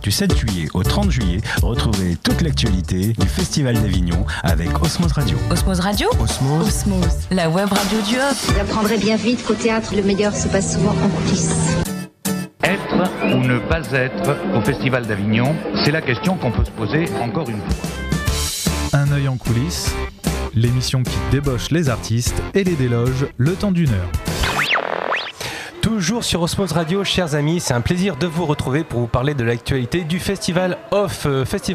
Du 7 juillet au 30 juillet, retrouvez toute l'actualité du Festival d'Avignon avec Osmose Radio. Osmose Radio ? Osmose, la web radio du Hop. Vous apprendrez bien vite qu'au théâtre, le meilleur se passe souvent en coulisses. Être ou ne pas être au Festival d'Avignon, c'est la question qu'on peut se poser encore une fois. Un œil en coulisses, l'émission qui débauche les artistes et les déloge le temps d'une heure. Toujours sur Osmose Radio, chers amis, c'est un plaisir de vous retrouver pour vous parler de l'actualité du Festival Off,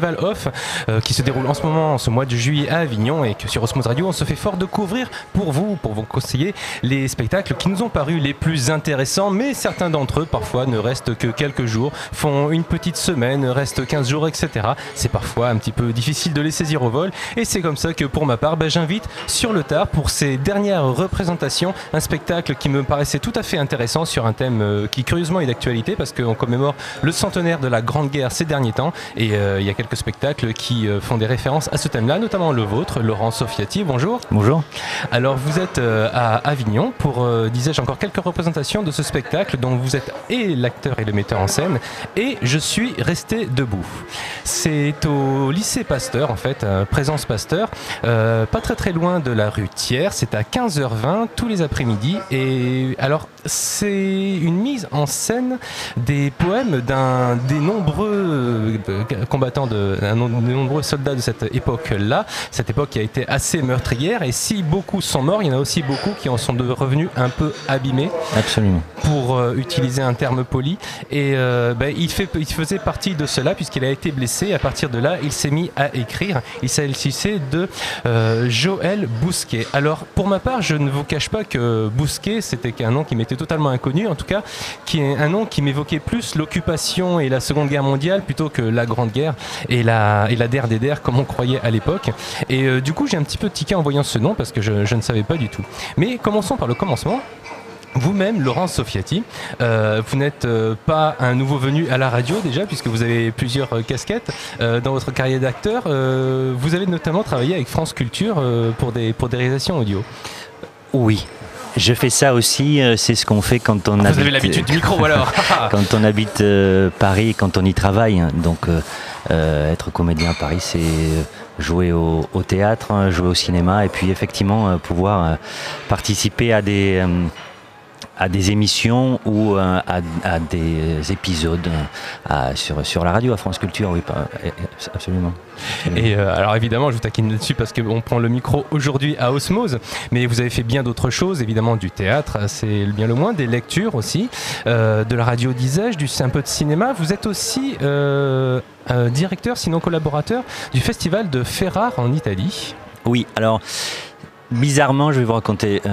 qui se déroule en ce moment, en ce mois de juillet à Avignon, et que sur Osmose Radio, on se fait fort de couvrir pour vous conseiller les spectacles qui nous ont paru les plus intéressants, mais certains d'entre eux, parfois, ne restent que quelques jours, font une petite semaine, restent 15 jours, etc. C'est parfois un petit peu difficile de les saisir au vol, et c'est comme ça que, pour ma part, j'invite sur le tard, pour ces dernières représentations, un spectacle qui me paraissait tout à fait intéressant, sur un thème qui curieusement est d'actualité parce qu'on commémore le centenaire de la Grande Guerre ces derniers temps, et il y a quelques spectacles qui font des références à ce thème-là, notamment le vôtre, Laurent Soffiati. Bonjour. Bonjour. Alors vous êtes à Avignon pour, disais-je, encore quelques représentations de ce spectacle dont vous êtes et l'acteur et le metteur en scène, et je suis resté debout. C'est au lycée Pasteur, en fait, Présence Pasteur, pas très loin de la rue Thiers. C'est à 15h20 tous les après-midi, et alors c'est une mise en scène des poèmes des nombreux combattants, des nombreux soldats de cette époque-là, cette époque qui a été assez meurtrière, et si beaucoup sont morts, il y en a aussi beaucoup qui en sont revenus un peu abîmés. Absolument. Pour utiliser un terme poli, et il faisait partie de cela puisqu'il a été blessé. À partir de là, il s'est mis à écrire. Il s'agissait de Joël Bousquet. Alors pour ma part, je ne vous cache pas que Bousquet, c'était un nom qui m'était totalement inconnu, en tout cas qui est un nom qui m'évoquait plus l'occupation et la Seconde Guerre mondiale plutôt que la Grande Guerre et la der des der comme on croyait à l'époque. Et du coup j'ai un petit peu tiqué en voyant ce nom parce que je ne savais pas du tout. Mais commençons par le commencement. Vous-même, Laurent Soffiati, vous n'êtes pas un nouveau venu à la radio déjà, puisque vous avez plusieurs casquettes dans votre carrière d'acteur. Vous avez notamment travaillé avec France Culture pour des réalisations audio. Oui. Je fais ça aussi, c'est ce qu'on fait quand on habite... Vous avez l'habitude du micro alors. Quand on habite Paris, quand on y travaille. Donc être comédien à Paris, c'est jouer au théâtre, jouer au cinéma, et puis effectivement pouvoir participer à des émissions ou à des épisodes sur la radio, à France Culture, oui, absolument. Et alors évidemment, je vous taquine là-dessus parce qu'on prend le micro aujourd'hui à Osmose, mais vous avez fait bien d'autres choses, évidemment du théâtre, c'est bien le moins, des lectures aussi, de la radio, disais-je, un peu de cinéma. Vous êtes aussi directeur, sinon collaborateur, du festival de Ferrare en Italie. Oui, alors... Bizarrement, je vais vous raconter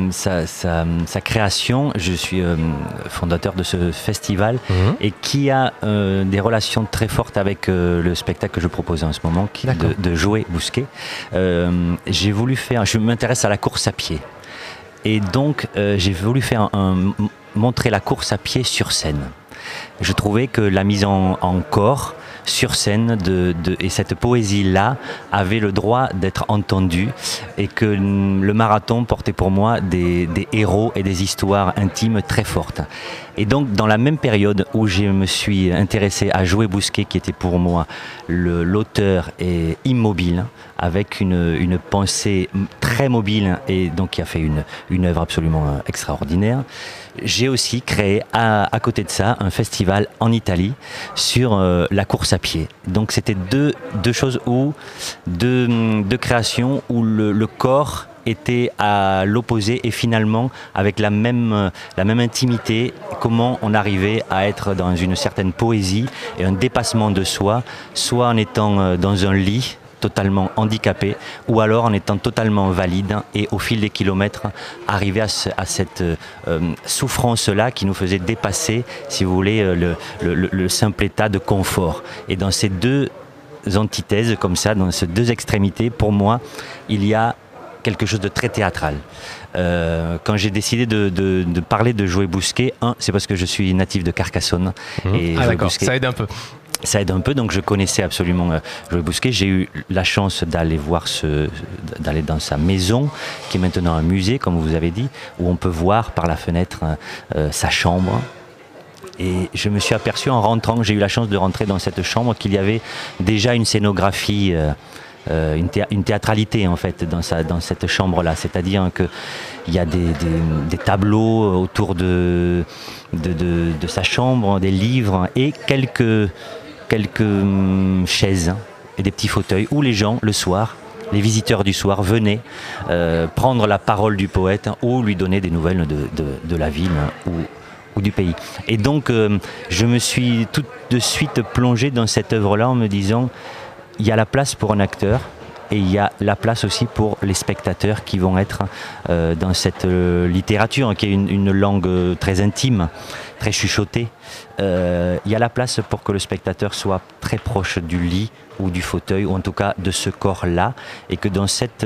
sa création. Je suis fondateur de ce festival et qui a des relations très fortes avec le spectacle que je propose en ce moment, qui est de Joël Bousquet. J'ai voulu faire, je m'intéresse à la course à pied. Et donc, j'ai voulu faire montrer la course à pied sur scène. Je trouvais que la mise en corps sur scène et cette poésie-là avait le droit d'être entendue, et que le marathon portait pour moi des héros et des histoires intimes très fortes. Et donc dans la même période où je me suis intéressé à Joël Bousquet, qui était pour moi l'auteur est immobile, avec une pensée très mobile, et donc qui a fait une œuvre absolument extraordinaire. J'ai aussi créé à côté de ça un festival en Italie sur la course à pied. Donc c'était deux choses deux créations où le corps était à l'opposé, et finalement avec la même intimité, comment on arrivait à être dans une certaine poésie et un dépassement de soi, soit en étant dans un lit totalement handicapé, ou alors en étant totalement valide, et au fil des kilomètres arriver à cette souffrance-là qui nous faisait dépasser, si vous voulez, le simple état de confort. Et dans ces deux antithèses comme ça, dans ces deux extrémités, pour moi, il y a quelque chose de très théâtral. Quand j'ai décidé de parler de Joël Bousquet, c'est parce que je suis natif de Carcassonne. Et d'accord, Bousquet, ça aide un peu. Ça aide un peu, donc je connaissais absolument Joël Bousquet. J'ai eu la chance d'aller d'aller dans sa maison, qui est maintenant un musée, comme vous avez dit, où on peut voir par la fenêtre sa chambre. Et je me suis aperçu en rentrant, j'ai eu la chance de rentrer dans cette chambre, qu'il y avait déjà une scénographie, une théâtralité en fait dans cette chambre-là. C'est-à-dire qu'il y a des tableaux autour de sa chambre, des livres et quelques chaises et des petits fauteuils où les gens, le soir, les visiteurs du soir venaient prendre la parole du poète ou lui donner des nouvelles de la ville ou du pays. Et donc je me suis tout de suite plongé dans cette œuvre-là en me disant il y a la place pour un acteur et il y a la place aussi pour les spectateurs qui vont être dans cette littérature qui est une langue très intime, très chuchotée. Il y a la place pour que le spectateur soit très proche du lit ou du fauteuil, ou en tout cas de ce corps-là, et que dans cette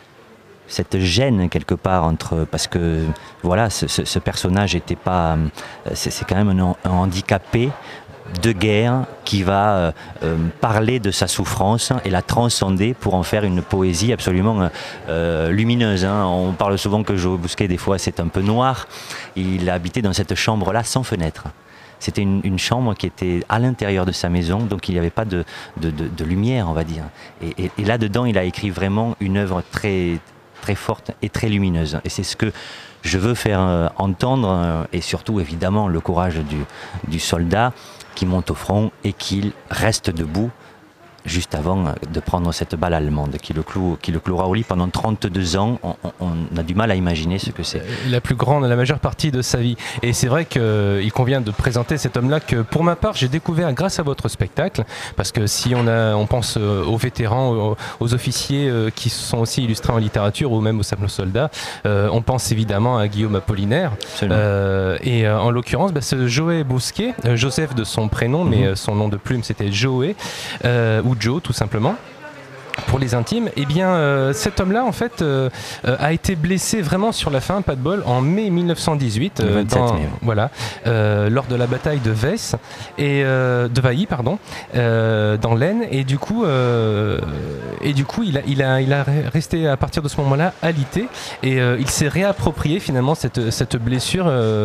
gêne quelque part parce que voilà, ce personnage était pas, c'est quand même un handicapé de guerre qui va parler de sa souffrance et la transcender pour en faire une poésie absolument lumineuse. On parle souvent que Joe Bousquet, des fois, c'est un peu noir. Il habitait dans cette chambre-là sans fenêtre. C'était une chambre qui était à l'intérieur de sa maison, donc il n'y avait pas de lumière, on va dire. Et là-dedans, il a écrit vraiment une œuvre très, très forte et très lumineuse. Et c'est ce que je veux faire entendre, et surtout, évidemment, le courage du soldat qui monte au front et qui reste debout juste avant de prendre cette balle allemande qui le clouera au lit pendant 32 ans. On a du mal à imaginer ce que c'est. La majeure partie de sa vie. Et c'est vrai qu'il convient de présenter cet homme-là que, pour ma part, j'ai découvert grâce à votre spectacle, parce que si on pense aux vétérans, aux officiers qui sont aussi illustrés en littérature ou même aux simples soldats, on pense évidemment à Guillaume Apollinaire. Et en l'occurrence, ce Joé Bousquet, Joseph de son prénom, mais son nom de plume c'était Joé, ou Joe tout simplement pour les intimes, et bien cet homme-là en fait a été blessé vraiment sur la fin, pas de bol, en mai 1918 lors de la bataille de Vess et de Vailly dans l'Aisne, et du coup il a resté à partir de ce moment-là alité, et il s'est réapproprié finalement cette blessure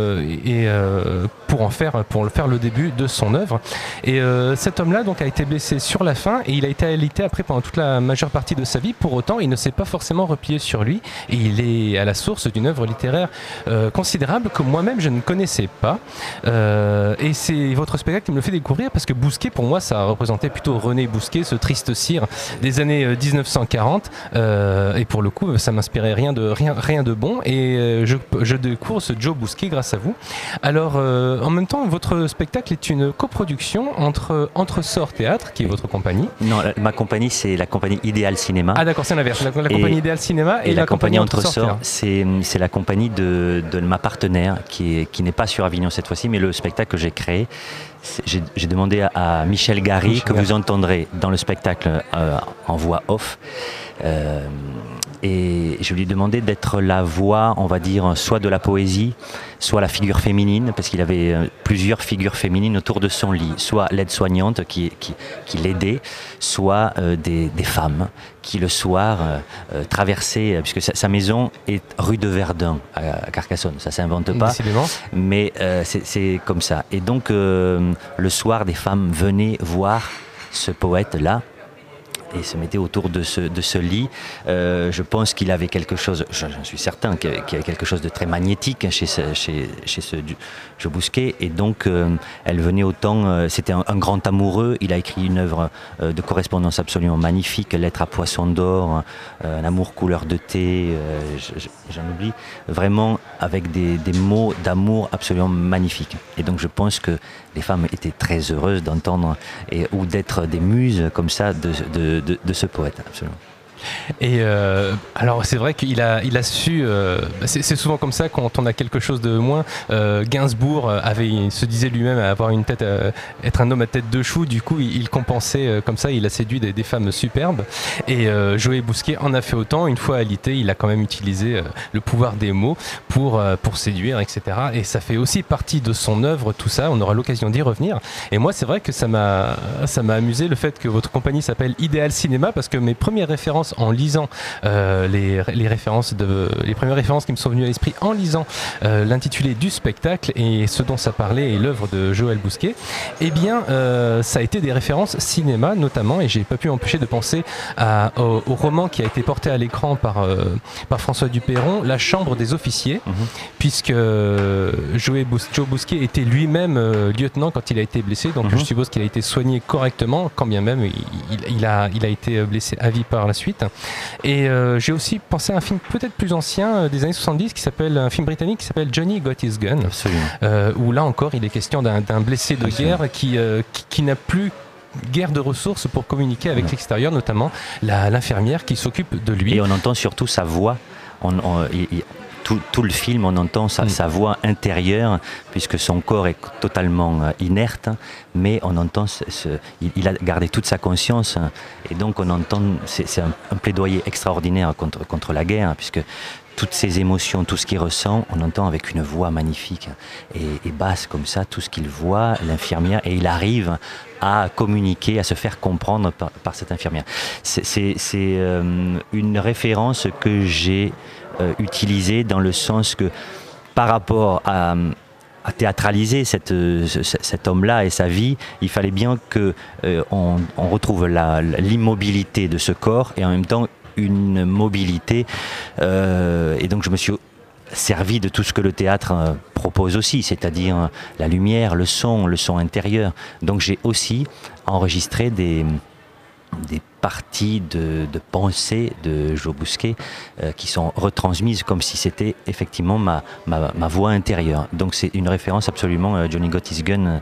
pour faire le début de son œuvre. Et cet homme-là donc a été blessé sur la fin et il a été alité après pendant toute la majeure partie de sa vie. Pour autant, il ne s'est pas forcément replié sur lui et il est à la source d'une œuvre littéraire considérable que moi-même je ne connaissais pas. Et c'est votre spectacle qui me le fait découvrir, parce que Bousquet, pour moi, ça représentait plutôt René Bousquet, ce triste cire des années 1940. Et pour le coup, ça m'inspirait rien de bon. Et je découvre ce Joe Bousquet grâce à vous. Alors, en même temps, votre spectacle est une coproduction entre Entresort Théâtre, qui est votre compagnie. Non, ma compagnie, c'est la compagnie Idéal Cinéma. Ah d'accord, c'est l'inverse. La compagnie Idéal Cinéma et la compagnie Entresort, c'est la compagnie de ma partenaire qui n'est pas sur Avignon cette fois-ci, mais le spectacle que j'ai créé, j'ai demandé à Michel Gary, que vous entendrez dans le spectacle en voix off. Et je lui ai demandé d'être la voix, on va dire, soit de la poésie, soit la figure féminine, parce qu'il avait plusieurs figures féminines autour de son lit, soit l'aide-soignante qui l'aidait, soit des femmes qui le soir traversaient, puisque sa maison est rue de Verdun à Carcassonne, ça s'invente pas, décidément. Mais c'est comme ça. Et donc le soir, des femmes venaient voir ce poète-là et se mettaient autour de ce lit. Je pense qu'il avait quelque chose, j'en suis certain qu'il y avait quelque chose de très magnétique chez ce Joe Bousquet, et donc elle venait autant, c'était un grand amoureux, il a écrit une œuvre de correspondance absolument magnifique, Lettre à poisson d'or, Un amour couleur de thé, j'en oublie, vraiment avec des mots d'amour absolument magnifiques. Et donc je pense que les femmes étaient très heureuses d'entendre ou d'être des muses comme ça de ce poète, absolument. Et alors c'est vrai qu'il a su, c'est souvent comme ça quand on a quelque chose de moins. Gainsbourg se disait lui-même avoir une tête, être un homme à tête de chou, du coup il compensait comme ça, il a séduit des femmes superbes, et Joé Bousquet en a fait autant. Une fois alité, il a quand même utilisé le pouvoir des mots pour séduire, etc. Et ça fait aussi partie de son œuvre, tout ça, on aura l'occasion d'y revenir. Et moi c'est vrai que ça m'a amusé le fait que votre compagnie s'appelle Idéal Cinéma, parce que mes premières références références en lisant les premières références qui me sont venues à l'esprit en lisant l'intitulé du spectacle et ce dont ça parlait et l'œuvre de Joël Bousquet, eh bien ça a été des références cinéma notamment, et j'ai pas pu m'empêcher de penser au roman qui a été porté à l'écran par François Dupeyron, La Chambre des officiers, puisque Joe Bousquet était lui-même lieutenant quand il a été blessé, donc je suppose qu'il a été soigné correctement, quand bien même il a été blessé à vie par la suite. Et j'ai aussi pensé à un film peut-être plus ancien des années 70 un film britannique qui s'appelle Johnny Got His Gun, où là encore il est question d'un blessé de guerre qui n'a plus guère de ressources pour communiquer avec l'extérieur, notamment l'infirmière qui s'occupe de lui. Et on entend surtout sa voix. Tout le film, on entend sa voix intérieure, puisque son corps est totalement inerte, mais on entend, il a gardé toute sa conscience, et donc on entend, c'est un plaidoyer extraordinaire contre la guerre, puisque toutes ses émotions, tout ce qu'il ressent, on entend avec une voix magnifique et basse comme ça, tout ce qu'il voit, l'infirmière, et il arrive à communiquer, à se faire comprendre par cette infirmière. C'est une référence que j'ai utilisée dans le sens que par rapport à théâtraliser cet homme-là et sa vie, il fallait bien qu'on retrouve l'immobilité de ce corps et en même temps une mobilité, et donc je me suis servi de tout ce que le théâtre propose aussi, c'est-à-dire la lumière, le son intérieur. Donc j'ai aussi enregistré des parties de pensée de Joe Bousquet qui sont retransmises comme si c'était effectivement ma voix intérieure. Donc c'est une référence absolument Johnny Got His Gun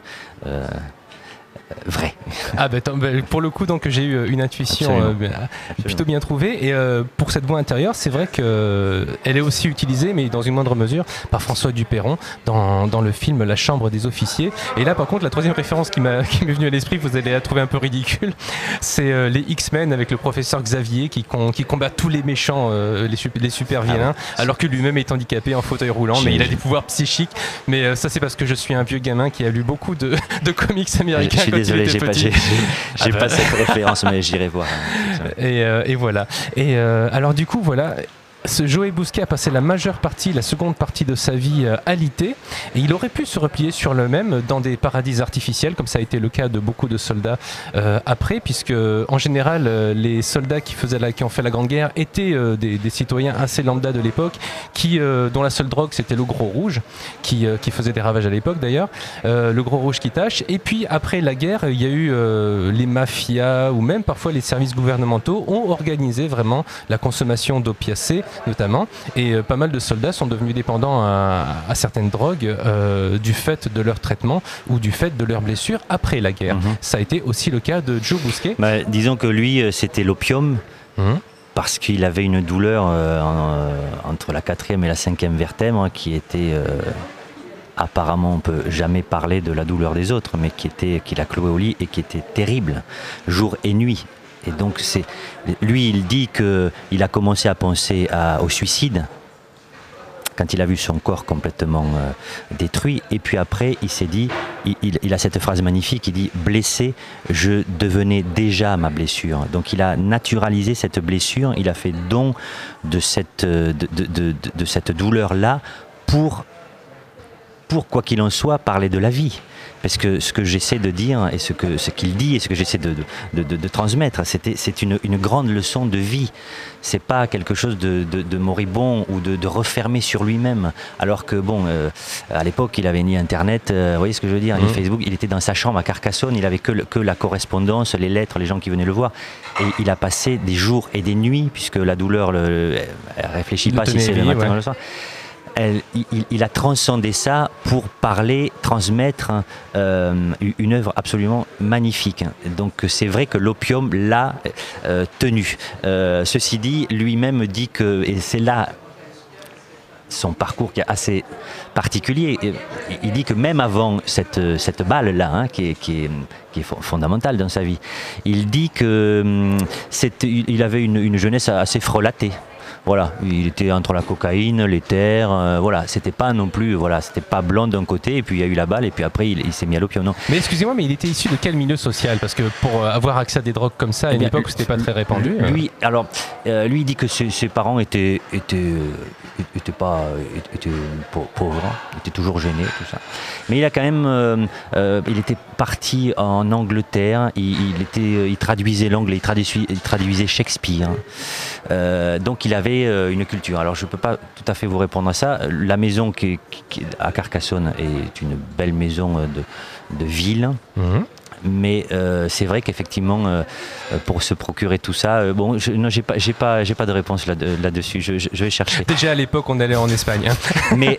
vrai. Pour le coup, donc j'ai eu une intuition plutôt bien trouvée, et pour cette voix intérieure, c'est vrai qu'elle est aussi utilisée, mais dans une moindre mesure, par François Dupeyron dans le film La Chambre des officiers. Et là, par contre, la troisième référence qui m'est venue à l'esprit, vous allez la trouver un peu ridicule, c'est les X-Men avec le professeur Xavier qui combat tous les méchants, les super vilains, alors que lui-même est handicapé en fauteuil roulant, mais il a des pouvoirs psychiques. Mais ça, c'est parce que je suis un vieux gamin qui a lu beaucoup de comics américains. Désolé, j'ai pas cette référence, mais j'irai voir. Et voilà. Et alors du coup, voilà. Ce Joe Bousquet a passé la seconde partie de sa vie alité, et il aurait pu se replier sur le même dans des paradis artificiels, comme ça a été le cas de beaucoup de soldats après, puisque en général les soldats qui ont fait la Grande Guerre étaient des citoyens assez lambda de l'époque, dont la seule drogue c'était le gros rouge, qui faisait des ravages à l'époque d'ailleurs, le gros rouge qui tâche. Et puis après la guerre, il y a eu les mafias ou même parfois les services gouvernementaux ont organisé vraiment la consommation d'opiacés notamment, et pas mal de soldats sont devenus dépendants à certaines drogues du fait de leur traitement ou du fait de leurs blessures après la guerre. Ça a été aussi le cas de Joe Bousquet. Disons que lui, c'était l'opium, parce qu'il avait une douleur entre la 4e et la 5e vertèbre qui était... apparemment on ne peut jamais parler de la douleur des autres, mais qu'il a cloué au lit et qui était terrible, jour et nuit. Et donc lui, il dit qu'il a commencé à penser au suicide quand il a vu son corps complètement détruit. Et puis après, il s'est dit, il a cette phrase magnifique, il dit « Blessé, je devenais déjà ma blessure ». Donc il a naturalisé cette blessure, il a fait don de cette douleur-là pour quoi qu'il en soit, parler de la vie. Parce que ce que j'essaie de dire, et ce qu'il dit, et ce que j'essaie de transmettre, c'est une grande leçon de vie. C'est pas quelque chose de moribond ou de refermé sur lui-même. Alors que à l'époque, il avait ni Internet, vous voyez ce que je veux dire, ni Facebook. Il était dans sa chambre à Carcassonne, il avait que la correspondance, les lettres, les gens qui venaient le voir. Et il a passé des jours et des nuits, puisque la douleur, elle réfléchit pas si c'est le matin ou le soir. Il a transcendé ça pour parler, transmettre une œuvre absolument magnifique. Donc c'est vrai que l'opium l'a tenu. Ceci dit, lui-même dit que, et c'est là son parcours qui est assez particulier, il dit que même avant cette balle-là, qui est fondamentale dans sa vie, il dit qu'il avait une jeunesse assez frelatée. voilà, il était entre la cocaïne, l'éther, voilà, c'était pas non plus, voilà, c'était pas blanc d'un côté et puis il y a eu la balle et puis après il s'est mis à l'opium. Non. Mais excusez-moi, mais il était issu de quel milieu social? Parce que pour avoir accès à des drogues comme ça à une époque où c'était pas très répandu. Lui, lui il dit que ses parents étaient pauvres, étaient toujours gênés, tout ça. Mais il a quand même, il était parti en Angleterre, il traduisait l'anglais, il traduisait Shakespeare. Donc il avait une culture. Alors je peux pas tout à fait vous répondre à ça. La maison qui à Carcassonne est une belle maison de ville. Mais c'est vrai qu'effectivement, pour se procurer tout ça, bon, j'ai pas de réponse là-dessus. Je vais chercher. Déjà à l'époque, on allait en Espagne. mais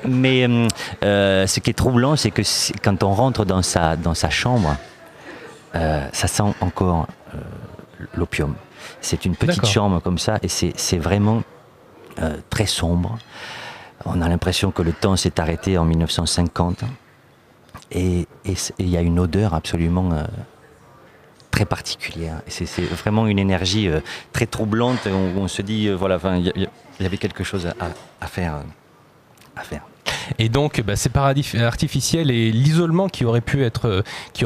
ce qui est troublant, c'est que quand on rentre dans sa chambre, ça sent encore l'opium. C'est une petite chambre comme ça, et c'est vraiment très sombre. On a l'impression que le temps s'est arrêté en 1950. Et il y a une odeur absolument très particulière. C'est vraiment une énergie très troublante où on se dit, voilà, il y avait quelque chose à faire. Et donc, ces paradis artificiels et l'isolement qui aurait pu être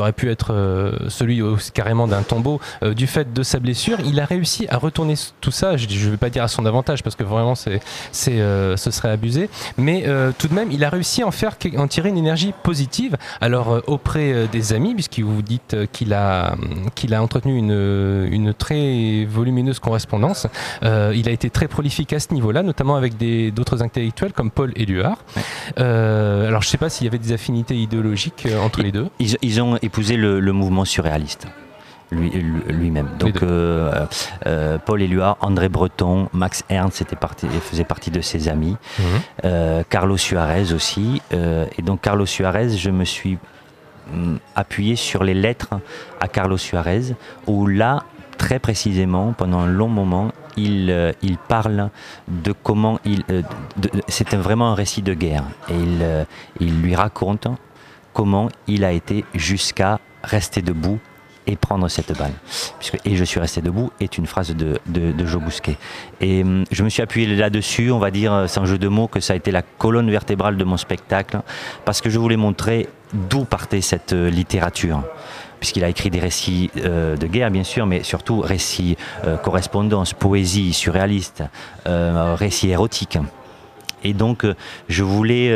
celui carrément d'un tombeau du fait de sa blessure, il a réussi à retourner tout ça. Je ne vais pas dire à son avantage parce que vraiment ce serait abusé, mais tout de même, il a réussi à en tirer une énergie positive. Alors auprès des amis, puisque vous dites qu'il a entretenu une très volumineuse correspondance, il a été très prolifique à ce niveau-là, notamment avec d'autres intellectuels comme Paul Éluard. Alors je ne sais pas s'il y avait des affinités idéologiques entre les deux. Ils ont épousé le mouvement surréaliste lui-même. Donc Paul Éluard, André Breton, Max Ernst faisait partie de ses amis. Carlos Suarez aussi. Et donc Carlos Suarez, je me suis appuyé sur les lettres à Carlos Suarez, où là, très précisément, pendant un long moment, il parle de comment c'est vraiment un récit de guerre, et il lui raconte comment il a été jusqu'à rester debout et prendre cette balle. Et je suis resté debout est une phrase de Joe Bousquet. Et je me suis appuyé là-dessus, on va dire sans jeu de mots, que ça a été la colonne vertébrale de mon spectacle, parce que je voulais montrer d'où partait cette littérature. Puisqu'il a écrit des récits de guerre, bien sûr, mais surtout récits, correspondances, poésie surréaliste, récits érotiques. Et donc, je voulais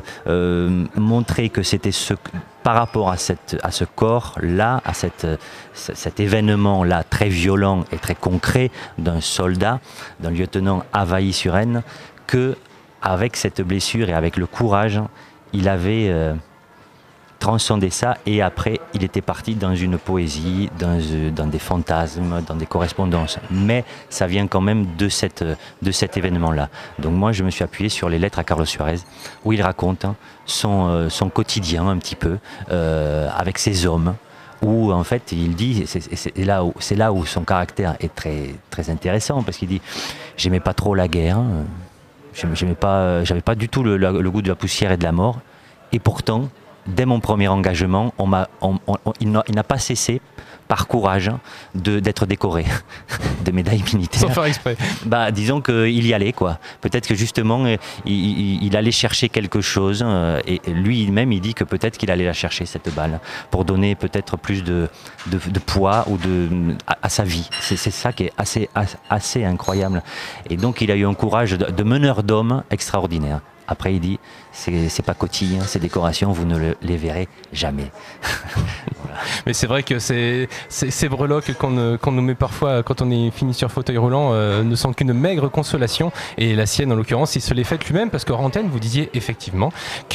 montrer que c'était par rapport à ce corps-là, à cet événement-là très violent et très concret d'un soldat, d'un lieutenant à Vailly-sur-Aisne, qu'avec cette blessure et avec le courage, il avait transcender ça, et après il était parti dans une poésie, dans des fantasmes, dans des correspondances, mais ça vient quand même de cet événement-là. Donc moi je me suis appuyé sur les lettres à Carlos Suarez, où il raconte son quotidien un petit peu, avec ses hommes, où en fait il dit, c'est là où son caractère est très, très intéressant, parce qu'il dit j'aimais pas trop la guerre, j'avais pas du tout le goût de la poussière et de la mort, et pourtant dès mon premier engagement, il n'a pas cessé, par courage, d'être décoré de médailles militaires. Sans faire exprès. Disons qu'il y allait, quoi. Peut-être que justement, il allait chercher quelque chose, et lui-même, il dit que peut-être qu'il allait la chercher, cette balle, pour donner peut-être plus de poids à sa vie. C'est ça qui est assez incroyable. Et donc, il a eu un courage de meneur d'homme extraordinaire. Après, il dit, c'est pas coquille, ces décorations, vous ne les verrez jamais. Voilà. Mais c'est vrai que ces breloques qu'on nous met parfois quand on est fini sur fauteuil roulant ne sont qu'une maigre consolation. Et la sienne, en l'occurrence, il se l'est faite lui-même, parce qu'en antenne, vous disiez effectivement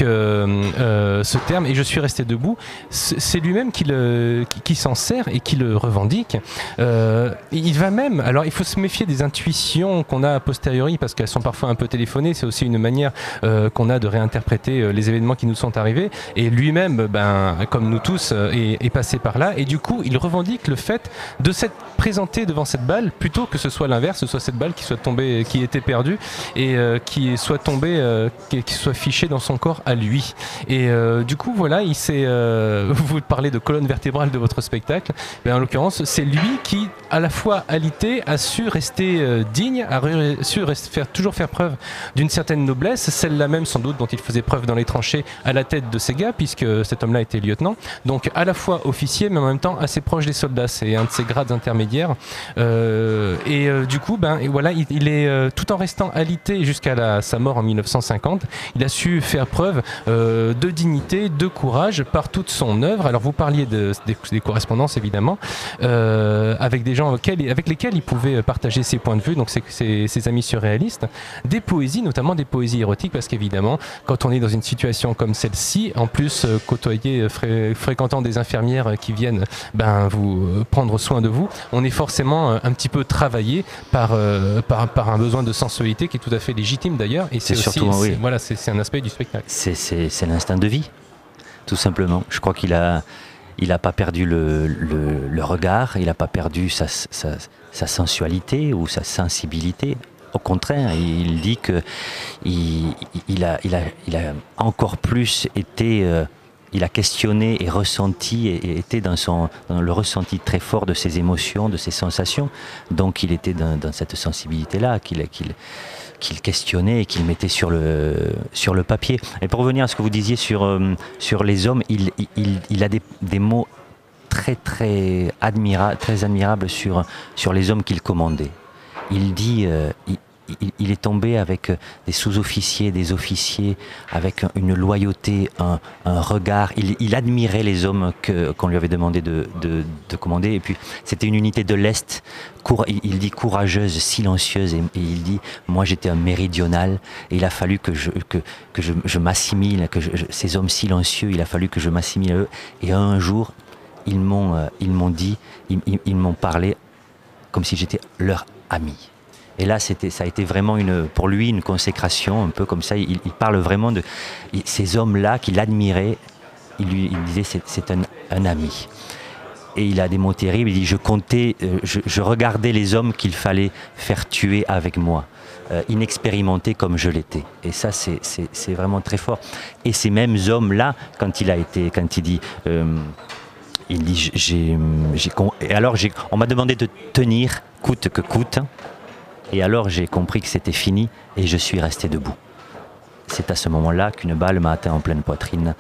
que ce terme, et je suis resté debout, c'est lui-même qui s'en sert et qui le revendique. Il va même, alors il faut se méfier des intuitions qu'on a a posteriori, parce qu'elles sont parfois un peu téléphonées, c'est aussi une manière qu'on a de réinterpréter les événements qui nous sont arrivés. Et lui-même, comme nous tous, est passé par là. Et du coup, il revendique le fait de s'être présenté devant cette balle plutôt que ce soit l'inverse, ce soit cette balle qui soit tombée, qui était perdue et qui soit tombée, qui soit fichée dans son corps à lui. Et du coup, voilà, il s'est. Vous parlez de colonne vertébrale de votre spectacle. Mais en l'occurrence, c'est lui qui, à la fois alité, a su rester digne, a su toujours faire preuve d'une certaine noblesse, celle-là même sans doute dont il faisait preuve dans les tranchées à la tête de ses gars, puisque cet homme-là était lieutenant. Donc à la fois officier, mais en même temps assez proche des soldats. C'est un de ses grades intermédiaires. Du coup, et voilà, il est tout en restant alité jusqu'à sa mort en 1950, il a su faire preuve de dignité, de courage par toute son œuvre. Alors vous parliez des correspondances évidemment, avec des gens avec lesquels il pouvait partager ses points de vue, donc ses amis surréalistes, des poésies, notamment des poésies érotiques, parce qu'évidemment, quand on est dans une situation comme celle-ci, en plus côtoyer, fréquentant des infirmières qui viennent vous prendre soin de vous, on est forcément un petit peu travaillé par un besoin de sensualité qui est tout à fait légitime d'ailleurs, et c'est surtout, aussi, voilà, c'est un aspect du spectacle. C'est l'instinct de vie, tout simplement. Je crois qu'il a pas perdu le regard, il n'a pas perdu sa sensualité ou sa sensibilité. Au contraire, il dit que il a encore plus été, il a questionné et ressenti et était dans le ressenti très fort de ses émotions, de ses sensations. Donc il était dans cette sensibilité-là qu'il questionnait et qu'il mettait sur le papier. Et pour revenir à ce que vous disiez sur les hommes, il a des mots très très admirables sur les hommes qu'il commandait. Il dit, il est tombé avec des sous-officiers, des officiers, avec une loyauté, un regard. Il admirait les hommes qu'on lui avait demandé de commander. Et puis c'était une unité de l'Est, il dit courageuse, silencieuse. Et il dit, moi j'étais un méridional et il a fallu que je m'assimile, ces hommes silencieux, il a fallu que je m'assimile à eux. Et un jour, ils m'ont dit, ils m'ont parlé comme si j'étais leur ami. Et là, ça a été vraiment pour lui une consécration, un peu comme ça. Il parle vraiment de ces hommes-là qu'il admirait. Il disait c'est un ami. Et il a des mots terribles. Il dit je regardais les hommes qu'il fallait faire tuer avec moi, inexpérimentés comme je l'étais. Et ça, c'est vraiment très fort. Et ces mêmes hommes-là, quand il dit. Il dit, on m'a demandé de tenir coûte que coûte, et alors j'ai compris que c'était fini et je suis resté debout. C'est à ce moment-là qu'une balle m'a atteint en pleine poitrine,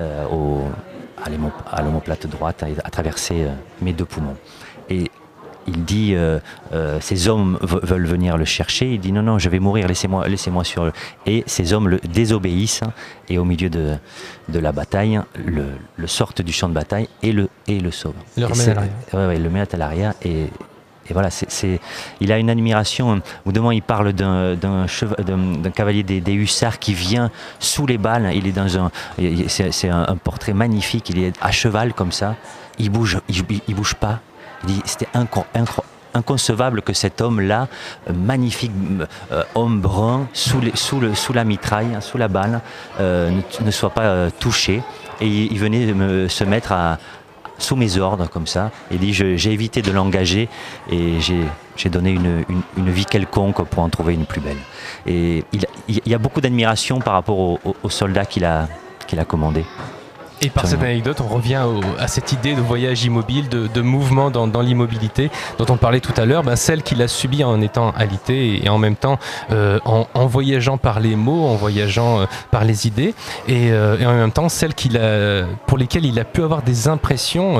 à l'omoplate droite, et a traversé mes 2 poumons. Et il dit, ces hommes veulent venir le chercher. Il dit non, je vais mourir, laissez-moi sur eux. Et ces hommes le désobéissent, et au milieu de la bataille, le sortent du champ de bataille et le sauvent. Le remet à l'arrière. Ouais, le met à l'arrière et voilà, il a une admiration. Au moment il parle d'un cavalier des hussards qui vient sous les balles. Il est c'est un portrait magnifique. Il est à cheval comme ça. Il bouge pas. Il dit c'était inconcevable que cet homme-là, magnifique homme brun, sous la mitraille, sous la balle, ne soit pas touché. Et il venait se mettre sous mes ordres comme ça. Il dit j'ai évité de l'engager et j'ai donné une vie quelconque pour en trouver une plus belle. Et il y a beaucoup d'admiration par rapport aux soldats qu'il a commandés. Et par cette anecdote, on revient à cette idée de voyage immobile, de mouvement dans l'immobilité dont on parlait tout à l'heure, celle qu'il a subie en étant alité et en même temps en voyageant par les mots, en voyageant par les idées, et en même temps celle pour lesquelles il a pu avoir des impressions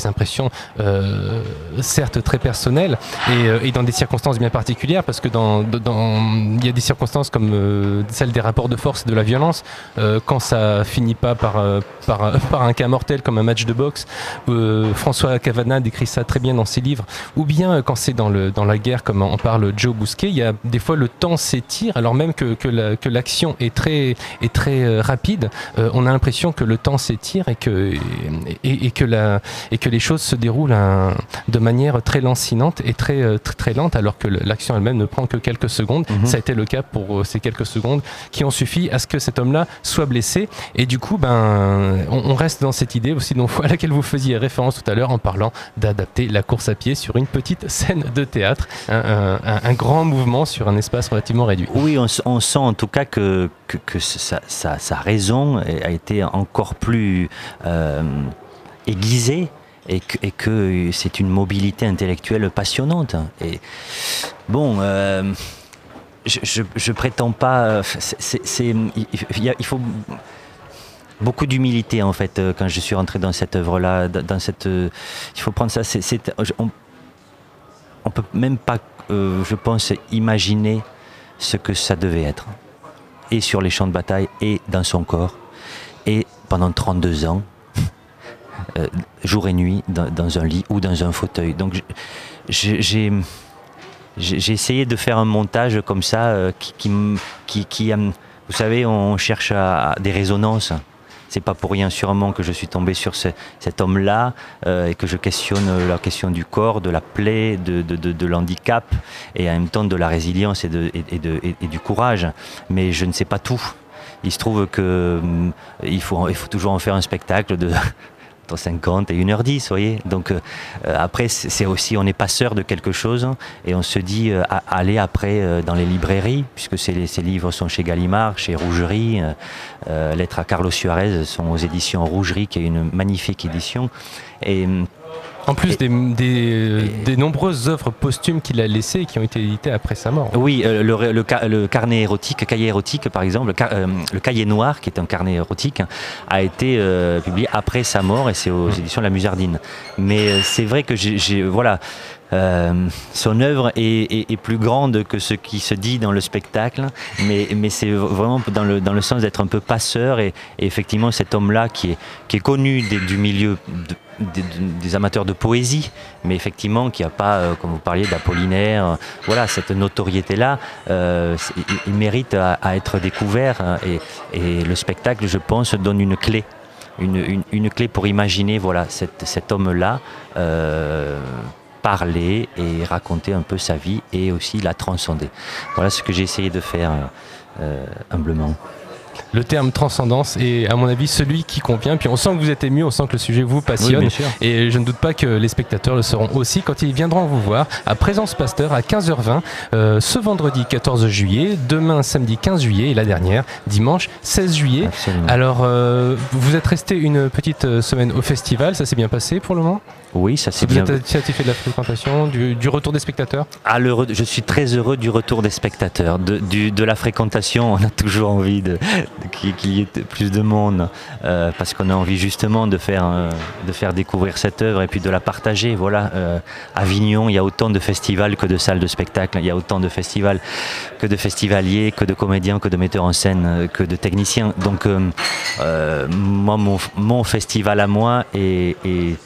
certes très personnelles et dans des circonstances bien particulières, parce que il y a des circonstances comme celle des rapports de force et de la violence, quand ça finit pas par par un cas mortel comme un match de boxe. François Cavana décrit ça très bien dans ses livres. Ou bien quand c'est dans la guerre, comme en parle Joe Bousquet, il y a des fois le temps s'étire, alors même que l'action est très rapide. On a l'impression que le temps s'étire et que les choses se déroulent de manière très lancinante et très lente, alors que l'action elle-même ne prend que quelques secondes. Ça a été le cas pour ces quelques secondes qui ont suffi à ce que cet homme-là soit blessé. Et du coup, on reste dans cette idée aussi à laquelle vous faisiez référence tout à l'heure en parlant d'adapter la course à pied sur une petite scène de théâtre, un grand mouvement sur un espace relativement réduit. Oui, on sent en tout cas que sa raison a été encore plus aiguisée et que c'est une mobilité intellectuelle passionnante. Et bon, je prétends pas. Il faut beaucoup d'humilité en fait quand je suis rentré dans cette œuvre-là. Il faut prendre ça. On peut même pas, je pense, imaginer ce que ça devait être. Et sur les champs de bataille, et dans son corps, et pendant 32 ans, jour et nuit, dans un lit ou dans un fauteuil. Donc j'ai essayé de faire un montage comme ça, qui vous savez, on cherche des résonances. C'est pas pour rien sûrement que je suis tombé sur cet homme-là et que je questionne la question du corps, de la plaie, de l'handicap et en même temps de la résilience et du courage. Mais je ne sais pas tout. Il se trouve que il faut toujours en faire un spectacle de entre 50 et 1h10, vous voyez. Donc après, c'est aussi, on est passeur de quelque chose et on se dit aller après dans les librairies, puisque ces livres sont chez Gallimard, chez Rougerie. Lettres à Carlos Suarez sont aux éditions Rougerie, qui est une magnifique édition. Et en plus des nombreuses œuvres posthumes qu'il a laissées et qui ont été éditées après sa mort. Oui, le carnet érotique, cahier érotique par exemple, le cahier noir, qui est un carnet érotique, a été publié après sa mort et c'est aux éditions de la Musardine. Mais c'est vrai que son œuvre est plus grande que ce qui se dit dans le spectacle, mais c'est vraiment dans le sens d'être un peu passeur et effectivement cet homme-là qui est connu du milieu des amateurs de poésie, mais effectivement qui n'a pas, comme vous parliez, d'Apollinaire, cette notoriété-là, il mérite à être découvert et le spectacle, je pense, donne une clé. Une clé pour imaginer cet homme-là parler et raconter un peu sa vie et aussi la transcender. Voilà ce que j'ai essayé de faire humblement. Le terme transcendance est à mon avis celui qui convient, puis on sent que vous êtes ému, on sent que le sujet vous passionne, oui, et je ne doute pas que les spectateurs le seront aussi quand ils viendront vous voir à Présence Pasteur à 15h20 ce vendredi 14 juillet, demain samedi 15 juillet et la dernière dimanche 16 juillet. Absolument. Alors vous êtes resté une petite semaine au festival, ça s'est bien passé pour le moment ? Oui, ça s'est bien. Vous êtes satisfait de la fréquentation, du retour des spectateurs ? Je suis très heureux du retour des spectateurs, de la fréquentation. On a toujours envie qu'il y ait plus de monde, parce qu'on a envie justement de faire découvrir cette œuvre et puis de la partager. Voilà, à Avignon, il y a autant de festivals que de salles de spectacle. Il y a autant de festivals que de festivaliers, que de comédiens, que de metteurs en scène, que de techniciens. Donc, moi, mon festival à moi et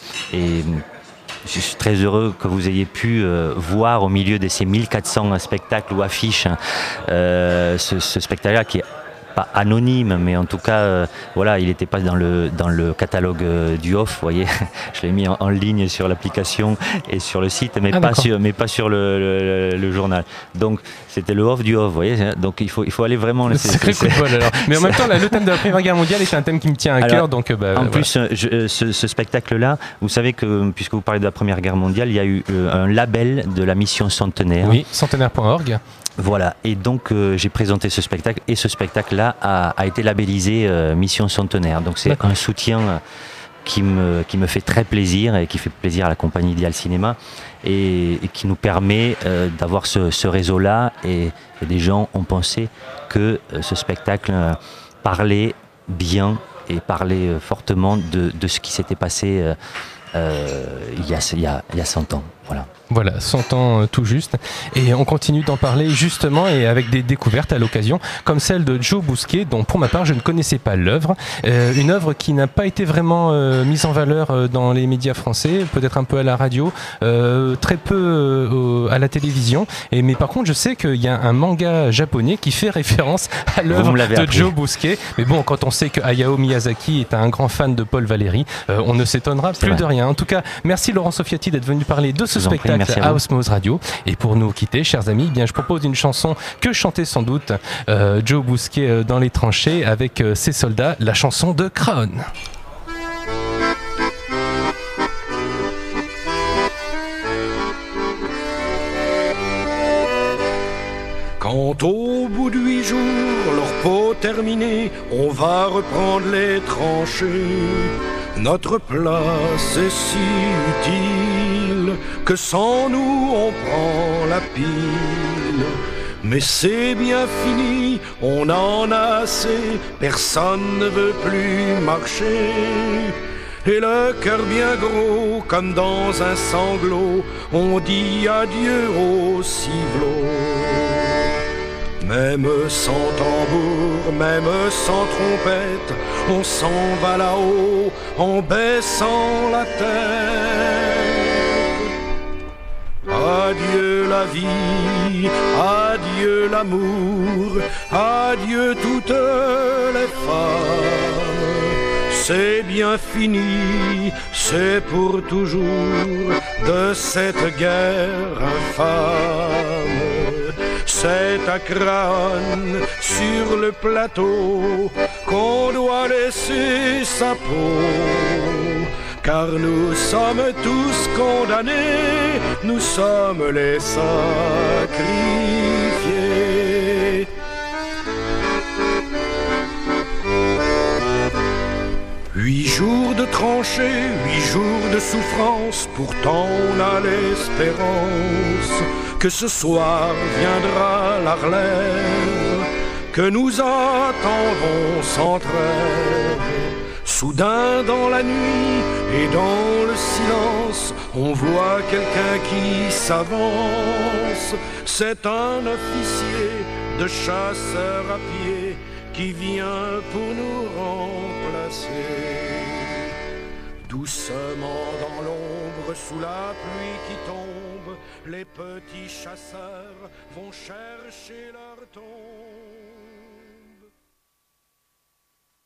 je suis très heureux que vous ayez pu voir au milieu de ces 1400 spectacles ou affiches ce spectacle-là qui est pas anonyme, mais en tout cas, il n'était pas dans le catalogue du off, vous voyez. Je l'ai mis en ligne sur l'application et sur le site, mais pas sur le journal. Donc, c'était le off du off, vous voyez. Donc, il faut aller vraiment. Sacré coup de bol, alors. Mais en même temps, le thème de la Première Guerre mondiale est un thème qui me tient à cœur, donc. En plus, ce spectacle-là, vous savez que puisque vous parlez de la Première Guerre mondiale, il y a eu un label de la mission Centenaire. Oui, centenaire.org. Voilà, et donc j'ai présenté ce spectacle et ce spectacle-là a été labellisé Mission Centenaire. Donc c'est un soutien qui me fait très plaisir et qui fait plaisir à la compagnie Dial Cinéma et qui nous permet d'avoir ce réseau-là et des gens ont pensé que ce spectacle parlait bien et parlait fortement de ce qui s'était passé il y a 100 ans. Voilà. Voilà, 100 ans tout juste. Et on continue d'en parler justement et avec des découvertes à l'occasion, comme celle de Joe Bousquet, dont pour ma part je ne connaissais pas l'œuvre. Une œuvre qui n'a pas été vraiment mise en valeur dans les médias français, peut-être un peu à la radio, très peu à la télévision. Mais par contre, je sais qu'il y a un manga japonais qui fait référence à l'œuvre de Joe Bousquet. Mais bon, quand on sait que Hayao Miyazaki est un grand fan de Paul Valéry, on ne s'étonnera plus de rien. En tout cas, merci Laurent Soffiati d'être venu parler de ce spectacle à Osmose Radio. Et pour nous quitter, chers amis, eh bien, je propose une chanson que chantait sans doute Joe Bousquet dans les tranchées avec ses soldats, la chanson de Crown. Quand au bout de 8 jours, leur peau terminée, on va reprendre les tranchées. Notre place est si utile que sans nous on prend la pile. Mais c'est bien fini, on en a assez, personne ne veut plus marcher. Et le cœur bien gros, comme dans un sanglot, on dit adieu au civelot. Même sans tambour, même sans trompette, on s'en va là-haut en baissant la tête. Adieu la vie, adieu l'amour, adieu toutes les femmes. C'est bien fini, c'est pour toujours de cette guerre infâme. C'est à Crâne, sur le plateau, qu'on doit laisser sa peau. Car nous sommes tous condamnés, nous sommes les sacrifiés. Huit jours de tranchées, 8 jours de souffrance, pourtant on a l'espérance que ce soir viendra la relève, que nous attendrons sans trêve. Soudain dans la nuit et dans le silence, on voit quelqu'un qui s'avance. C'est un officier de chasseurs à pied qui vient pour nous remplacer. Doucement dans l'ombre, sous la pluie qui tombe, les petits chasseurs vont chercher leur tombe.